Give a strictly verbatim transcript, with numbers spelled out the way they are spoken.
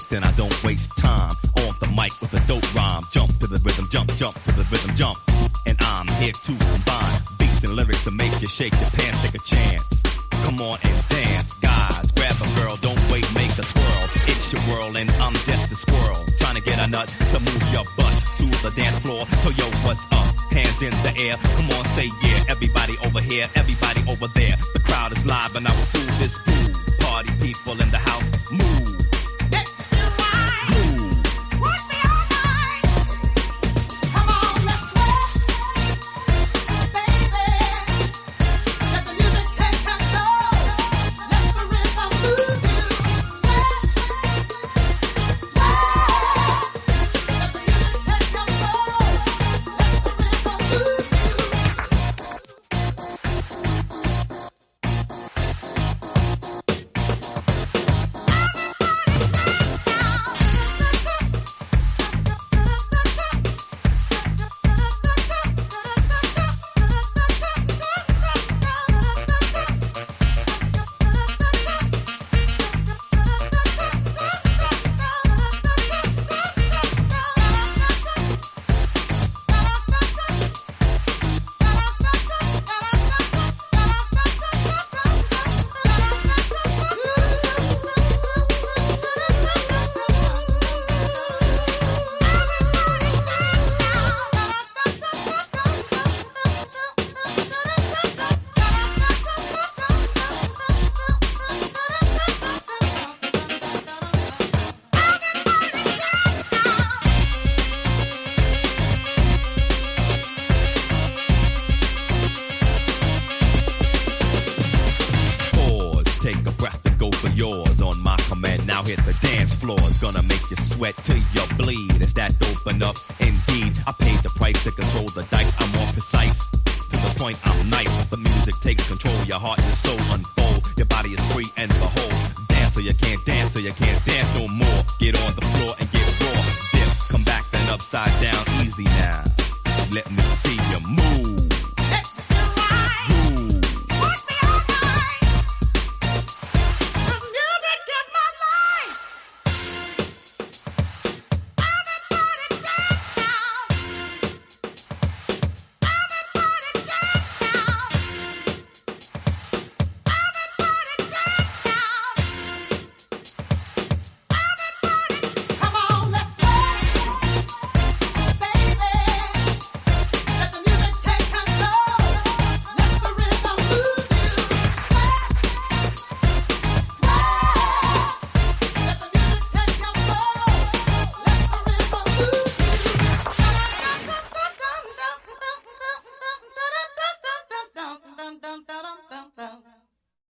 then I don't waste time. On the mic with a dope rhyme. Jump to the rhythm, jump, jump to the rhythm, jump. And I'm here to combine beats and lyrics to make you shake your pants, take a chance. Come on and dance, guys. Grab a girl, don't wait, make a twirl. It's your world and I'm just a squirrel. Trying to get a nut to move your butt to the dance floor. So yo, what's up? Hands in the air. Come on, say yeah. Everybody over here, everybody over there. The crowd is live and I will do this groove. Party people in the house, move. Sweat till you bleed. Is that dope enough? Indeed, I paid the price to control the dice. I'm more precise. To the point, I'm nice. The music takes control. Your heart and soul unfold. Your body is free and behold. Dance so you can't dance, so you can't dance no more. Get on the floor and get raw. Dip, come back then upside down. Easy now. Let me see you move.